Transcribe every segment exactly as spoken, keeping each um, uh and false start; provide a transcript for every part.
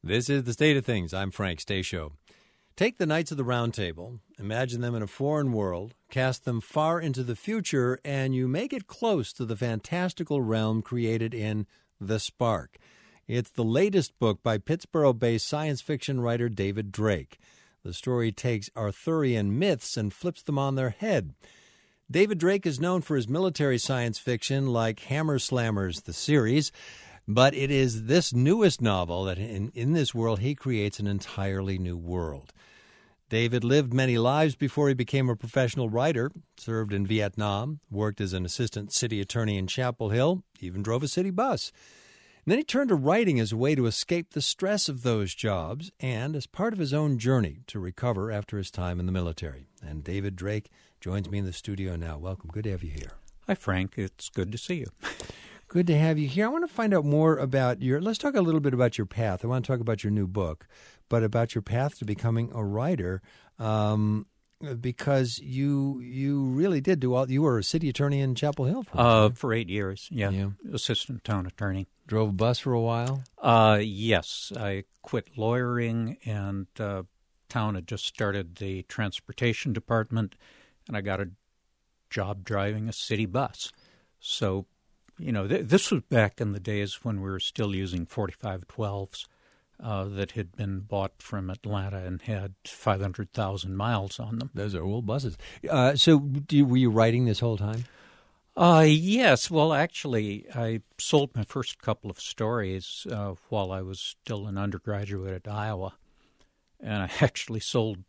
This is The State of Things. I'm Frank Stasio. Take the Knights of the Round Table, imagine them in a foreign world, cast them far into the future, and you make it close to the fantastical realm created in The Spark. It's the latest book by Pittsburgh-based science fiction writer David Drake. The story takes Arthurian myths and flips them on their head. David Drake is known for his military science fiction like Hammer Slammers, the series, but it is this newest novel that in, in this world he creates an entirely new world. David lived many lives before he became a professional writer, served in Vietnam, worked as an assistant city attorney in Chapel Hill, even drove a city bus. And then he turned to writing as a way to escape the stress of those jobs and as part of his own journey to recover after his time in the military. And David Drake joins me in the studio now. Welcome. Good to have you here. Hi, Frank. It's good to see you. Good to have you here. I want to find out more about your, let's talk a little bit about your path. I want to talk about your new book, but about your path to becoming a writer, um, because you you really did do all, you were a city attorney in Chapel Hill for, uh, for eight years, yeah. yeah. Assistant town attorney. Drove a bus for a while? Uh, yes, I quit lawyering, and uh, town had just started the transportation department, and I got a job driving a city bus. So, you know, th- this was back in the days when we were still using forty-five twelves uh, that had been bought from Atlanta and had five hundred thousand miles on them. Those are old buses. Uh, so do you, were you writing this whole time? Uh, yes. Well, actually, I sold my first couple of stories uh, while I was still an undergraduate at Iowa. And I actually sold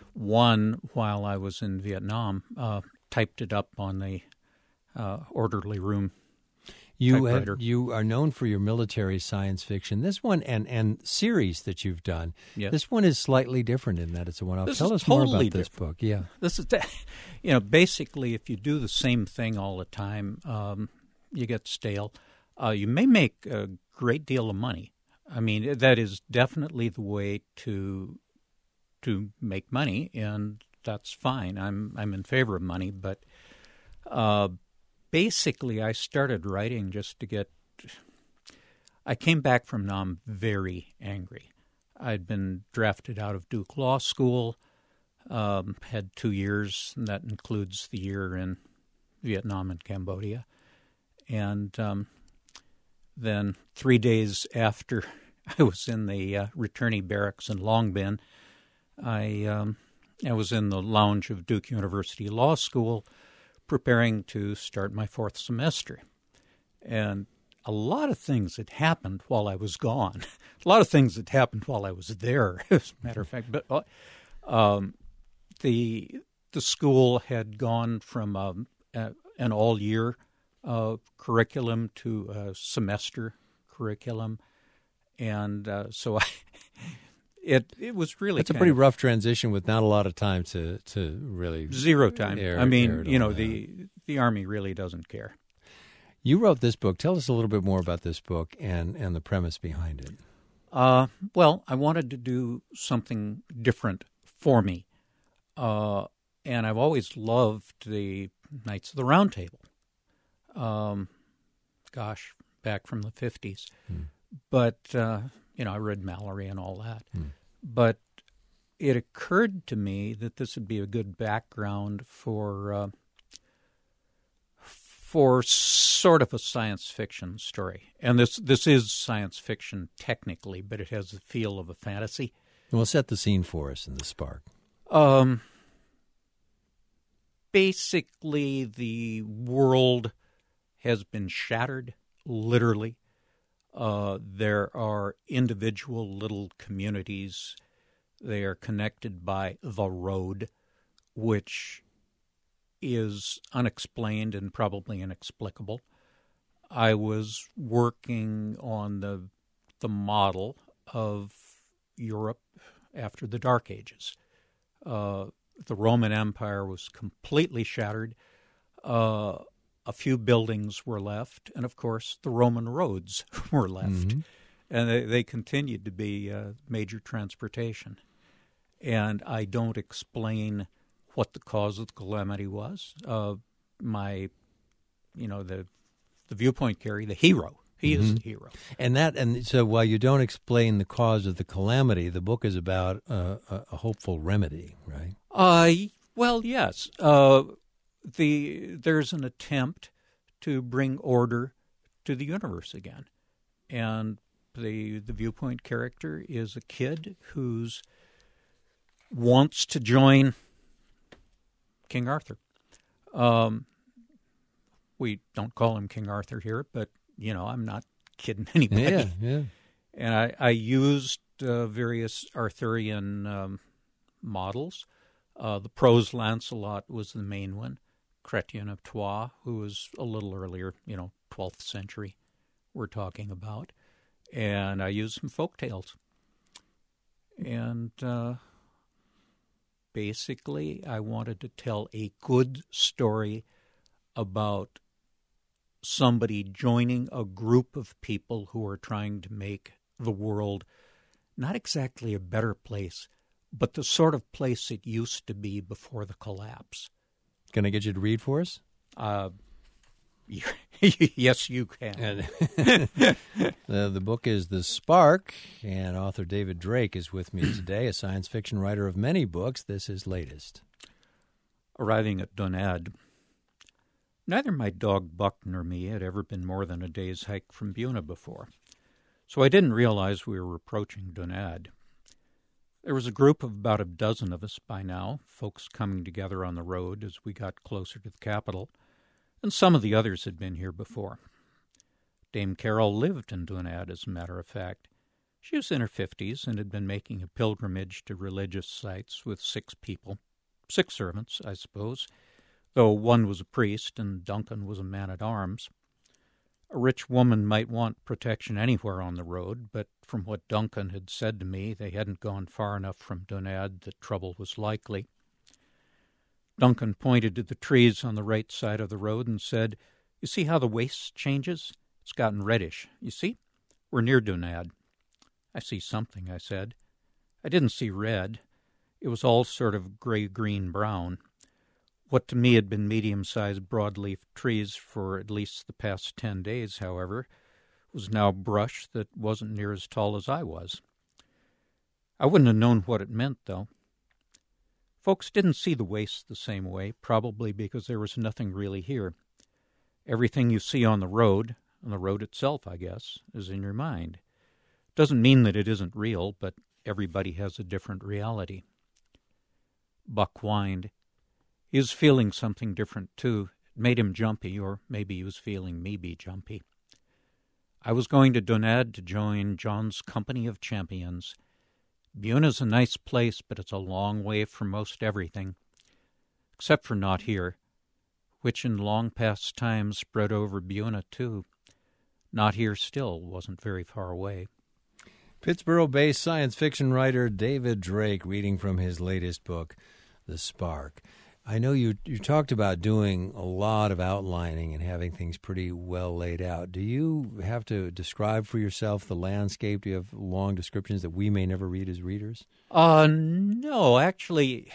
one while I was in Vietnam, uh, typed it up on the uh, orderly room. You have, you are known for your military science fiction. This one and, and series that you've done, yes. This one is slightly different in that it's a one-off. This Tell us totally more about this different. book. Yeah, this is, you know, basically if you do the same thing all the time, um, you get stale. Uh, you may make a great deal of money. I mean, that is definitely the way to to make money, and that's fine. I'm I'm in favor of money, but. Uh, Basically, I started writing just to get – I came back from Nam very angry. I'd been drafted out of Duke Law School, um, had two years, and that includes the year in Vietnam and Cambodia. And um, then three days after I was in the uh, returnee barracks in Long Binh, I, um, I was in the lounge of Duke University Law School preparing to start my fourth semester. And a lot of things had happened while I was gone. A lot of things had happened while I was there, as a matter of fact. But um, the the school had gone from um, a, an all-year uh, curriculum to a semester curriculum. And uh, so I... It it was really It's a pretty of, rough transition with not a lot of time to, to really zero time. Air, I mean, you know, the the Army really doesn't care. You wrote this book. Tell us a little bit more about this book and, and the premise behind it. Uh, well, I wanted to do something different for me, uh, and I've always loved the Knights of the Round Table. Um, gosh, back from the fifties, hmm. but. Uh, You know, I read Mallory and all that. Hmm. But it occurred to me that this would be a good background for uh, for sort of a science fiction story. And this this is science fiction technically, but it has the feel of a fantasy. Well, set the scene for us in The Spark. Um, basically, the world has been shattered, literally. Uh, there are individual little communities. They are connected by the road, which is unexplained and probably inexplicable. I was working on the the model of Europe after the Dark Ages. Uh, the Roman Empire was completely shattered. Uh, A few buildings were left, and, of course, the Roman roads were left. Mm-hmm. And they, they continued to be uh, major transportation. And I don't explain what the cause of the calamity was. Uh, my, you know, the the viewpoint carry, the hero, He mm-hmm. is the hero. And that, and so while you don't explain the cause of the calamity, the book is about uh, a, a hopeful remedy, right? Uh, well, yes. Uh, the there's an attempt to bring order to the universe again, and the the viewpoint character is a kid who's wants to join King Arthur. Um, we don't call him King Arthur here, but, you know, I'm not kidding anybody. Yeah, yeah. And I, I used uh, various Arthurian um, models. Uh, the prose Lancelot was the main one. Chrétien of Troyes, who was a little earlier, you know, twelfth century we're talking about. And I used some folk tales. And uh, basically, I wanted to tell a good story about somebody joining a group of people who are trying to make the world not exactly a better place, but the sort of place it used to be before the collapse. Can I get you to read for us? Uh, yes, you can. And the, the book is The Spark, and author David Drake is with me today, a science fiction writer of many books. This is latest. Arriving at Dunad, neither my dog Buck nor me had ever been more than a day's hike from Buna before, so I didn't realize we were approaching Dunad. There was a group of about a dozen of us by now, folks coming together on the road as we got closer to the capital, and some of the others had been here before. Dame Carol lived in Dunad, as a matter of fact. She was in her fifties and had been making a pilgrimage to religious sites with six people, six servants, I suppose, though one was a priest and Duncan was a man-at-arms. A rich woman might want protection anywhere on the road, but from what Duncan had said to me, they hadn't gone far enough from Dunad that trouble was likely. Duncan pointed to the trees on the right side of the road and said, "You see how the waste changes? It's gotten reddish. You see? We're near Dunad." "I see something," I said. I didn't see red. It was all sort of gray-green-brown. What to me had been medium-sized broadleaf trees for at least the past ten days, however, was now brush that wasn't near as tall as I was. I wouldn't have known what it meant, though. Folks didn't see the waste the same way, probably because there was nothing really here. Everything you see on the road, on the road itself, I guess, is in your mind. Doesn't mean that it isn't real, but everybody has a different reality. Buck whined. He was feeling something different, too. It made him jumpy, or maybe he was feeling me be jumpy. I was going to Dunad to join John's Company of Champions. Buna's a nice place, but it's a long way from most everything, except for not here, which in long past times spread over Buna, too. Not here still wasn't very far away. Pittsburgh-based science fiction writer David Drake reading from his latest book, The Spark. I know you you talked about doing a lot of outlining and having things pretty well laid out. Do you have to describe for yourself the landscape? Do you have long descriptions that we may never read as readers? Uh, no, actually,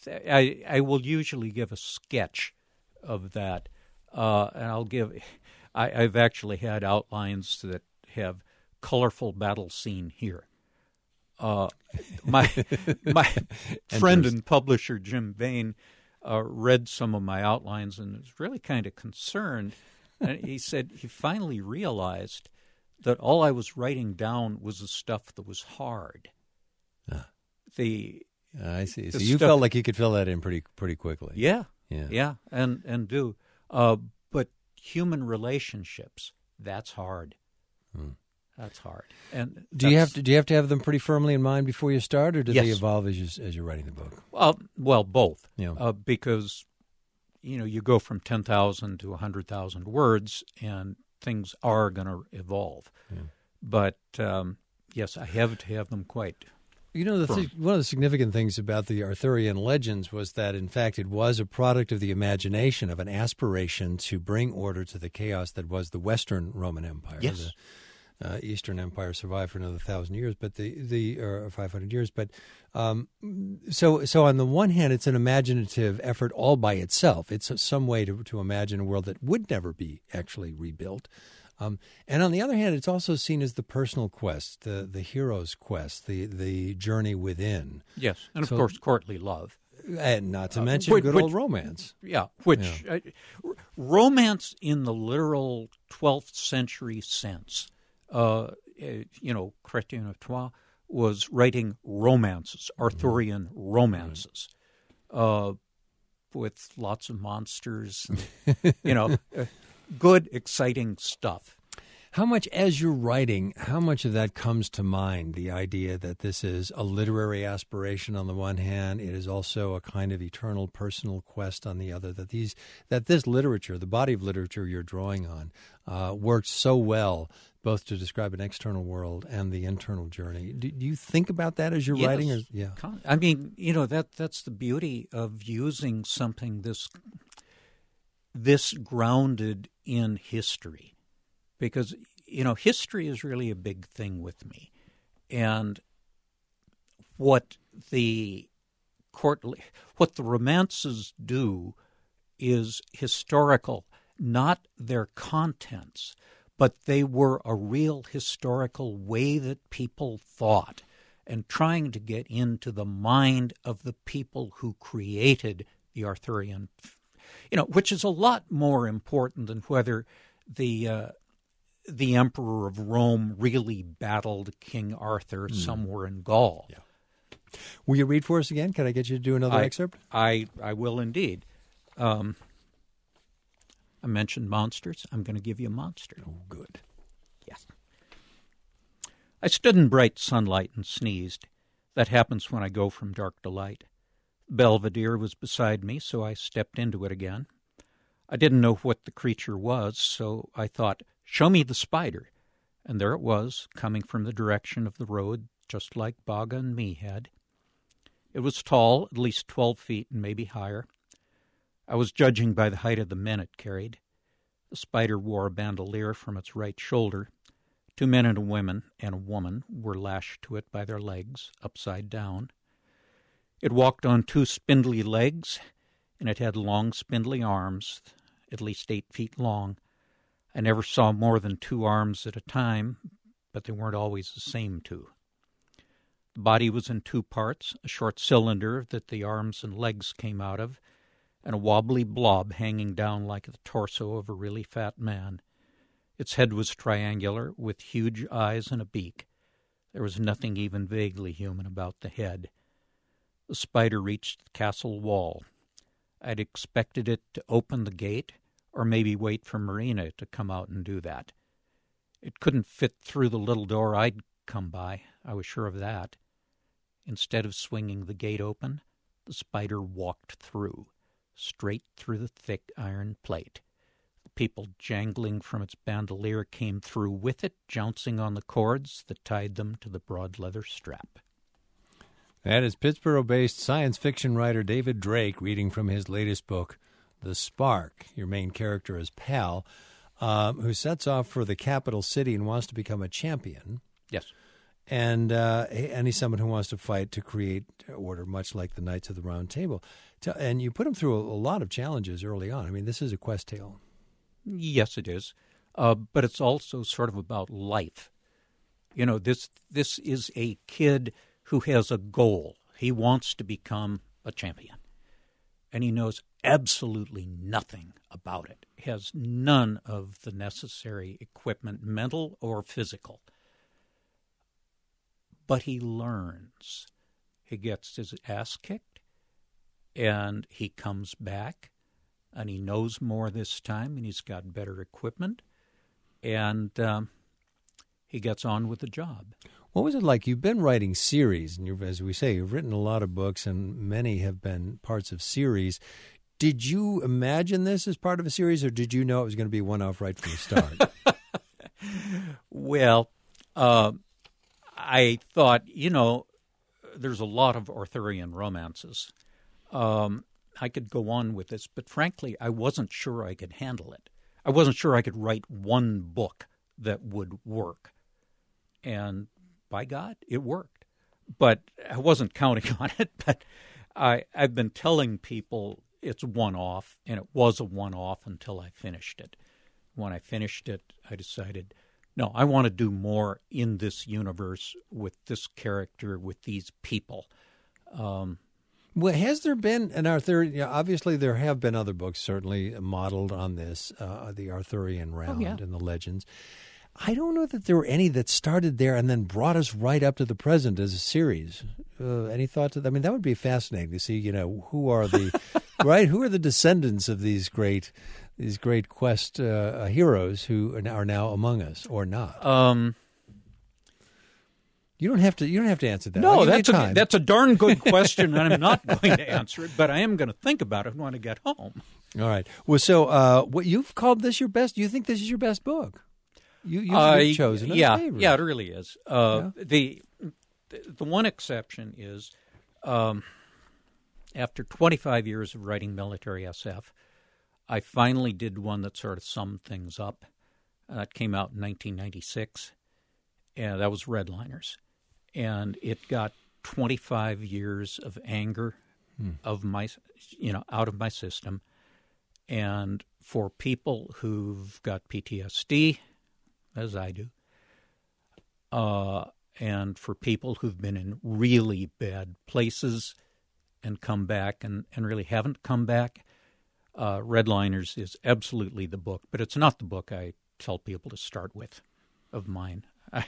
I I will usually give a sketch of that, uh, and I'll give. I, I've actually had outlines that have colorful battle scene here. Uh, my my friend and publisher Jim Bain uh, read some of my outlines and was really kind of concerned. And he said he finally realized that all I was writing down was the stuff that was hard. Ah. The uh, I see. So the you stuff, felt like you could fill that in pretty pretty quickly. Yeah, yeah, yeah, and and do. Uh, but human relationships, that's hard. Hmm. That's hard. And do you have to do you have to have them pretty firmly in mind before you start, or do yes. they evolve as you, as you're writing the book? Well, well, both. Yeah. Uh, because you know you go from ten thousand to a hundred thousand words, and things are going to evolve. Yeah. But um, yes, I have to have them quite. You know, the th- one of the significant things about the Arthurian legends was that, in fact, it was a product of the imagination, of an aspiration to bring order to the chaos that was the Western Roman Empire. Yes. The, Uh, Eastern Empire survived for another thousand years, but the the or five hundred years. But um, so so on the one hand, it's an imaginative effort all by itself. It's a, some way to to imagine a world that would never be actually rebuilt. Um, and on the other hand, it's also seen as the personal quest, the the hero's quest, the the journey within. Yes, and of So- course, courtly love. And not to mention which- good which- old romance. Yeah, which Uh, r- romance in the literal twelfth century sense. Uh, eh, you know, Chrétien of Troyes was writing romances, Arthurian romances, uh, with lots of monsters. And, you know, uh, good, exciting stuff. How much, as you're writing, how much of that comes to mind? The idea that this is a literary aspiration on the one hand, it is also a kind of eternal personal quest on the other. That these, that this literature, the body of literature you're drawing on, uh, works so well, both to describe an external world and the internal journey. Do, do you think about that as you're Yes. writing? Or, yeah. Con- I mean, you know, that that's the beauty of using something this this grounded in history, because you know history is really a big thing with me, and what the courtly what the romances do is historical, not their contents, but they were a real historical way that people thought, and trying to get into the mind of the people who created the Arthurian, you know, which is a lot more important than whether the uh, the Emperor of Rome really battled King Arthur mm. somewhere in Gaul. Yeah. Will you read for us again? Can I get you to do another I, excerpt? I, I will indeed. Um, I mentioned monsters. I'm going to give you a monster. Oh, good. Yes. I stood in bright sunlight and sneezed. That happens when I go from dark to light. Belvedere was beside me, so I stepped into it again. I didn't know what the creature was, so I thought, show me the spider. And there it was, coming from the direction of the road, just like Baga and me had. It was tall, at least twelve feet and maybe higher. I was judging by the height of the men it carried. The spider wore a bandolier from its right shoulder. Two men and a woman and a woman were lashed to it by their legs, upside down. It walked on two spindly legs, and it had long, spindly arms, at least eight feet long. I never saw more than two arms at a time, but they weren't always the same two. The body was in two parts, a short cylinder that the arms and legs came out of, and a wobbly blob hanging down like the torso of a really fat man. Its head was triangular, with huge eyes and a beak. There was nothing even vaguely human about the head. The spider reached the castle wall. I'd expected it to open the gate, or maybe wait for Marina to come out and do that. It couldn't fit through the little door I'd come by, I was sure of that. Instead of swinging the gate open, the spider walked through, straight through the thick iron plate. The people jangling from its bandolier came through with it, jouncing on the cords that tied them to the broad leather strap. That is Pittsburgh-based science fiction writer David Drake reading from his latest book, The Spark. Your main character is Pal, um, who sets off for the capital city and wants to become a champion. Yes. And uh, and he's someone who wants to fight to create order, much like the Knights of the Round Table. And you put him through a, a lot of challenges early on. I mean, this is a quest tale. Yes, it is. Uh, but it's also sort of about life. You know, this this is a kid who has a goal. He wants to become a champion. And he knows absolutely nothing about it. He has none of the necessary equipment, mental or physical. But he learns. He gets his ass kicked, and he comes back, and he knows more this time, and he's got better equipment, and um, he gets on with the job. What was it like? You've been writing series, and you've, as we say, you've written a lot of books, and many have been parts of series. Did you imagine this as part of a series, or did you know it was going to be one-off right from the start? Well, uh, I thought, you know, there's a lot of Arthurian romances. Um, I could go on with this, but frankly, I wasn't sure I could handle it. I wasn't sure I could write one book that would work. And by God, it worked. But I wasn't counting on it. But I, I've been telling people it's one-off, and it was a one-off until I finished it. when I finished it, I decided, no, I want to do more in this universe with this character, with these people. Um, well, has there been an Arthurian? Yeah, obviously, there have been other books certainly modeled on this, uh, the Arthurian round oh, yeah. and the legends. I don't know that there were any that started there and then brought us right up to the present as a series. Uh, any thoughts? I mean, that would be fascinating to see. You know, who are the right? Who are the descendants of these great, these great quest uh, heroes who are now among us, or not? Um, you don't have to. You don't have to answer that. No, that's a that's a darn good question, and I'm not going to answer it. But I am going to think about it when I get home. All right. Well, so uh, what you've called this your best? You think this is your best book? You, you've uh, chosen a yeah, favorite. Yeah, it really is. Uh, yeah. The the one exception is um, after twenty-five years of writing military S F, I finally did one that sort of summed things up. Uh, it came out in nineteen ninety-six, and that was Redliners. And it got twenty-five years of anger hmm. of my, you know, out of my system. And for people who've got P T S D, as I do, uh, and for people who've been in really bad places and come back and, and really haven't come back, uh, Redliners is absolutely the book. But it's not the book I tell people to start with of mine.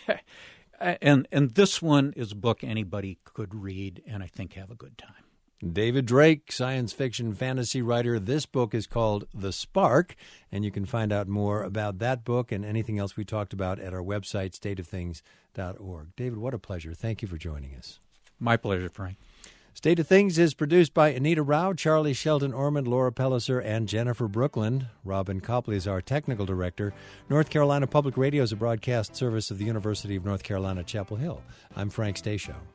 and and this one is a book anybody could read and I think have a good time. David Drake, science fiction fantasy writer. This book is called The Spark, and you can find out more about that book and anything else we talked about at our website, state of things dot org. David, what a pleasure. Thank you for joining us. My pleasure, Frank. State of Things is produced by Anita Rao, Charlie Shelton Ormond, Laura Pelliser, and Jennifer Brooklyn. Robin Copley is our technical director. North Carolina Public Radio is a broadcast service of the University of North Carolina, Chapel Hill. I'm Frank Stasio.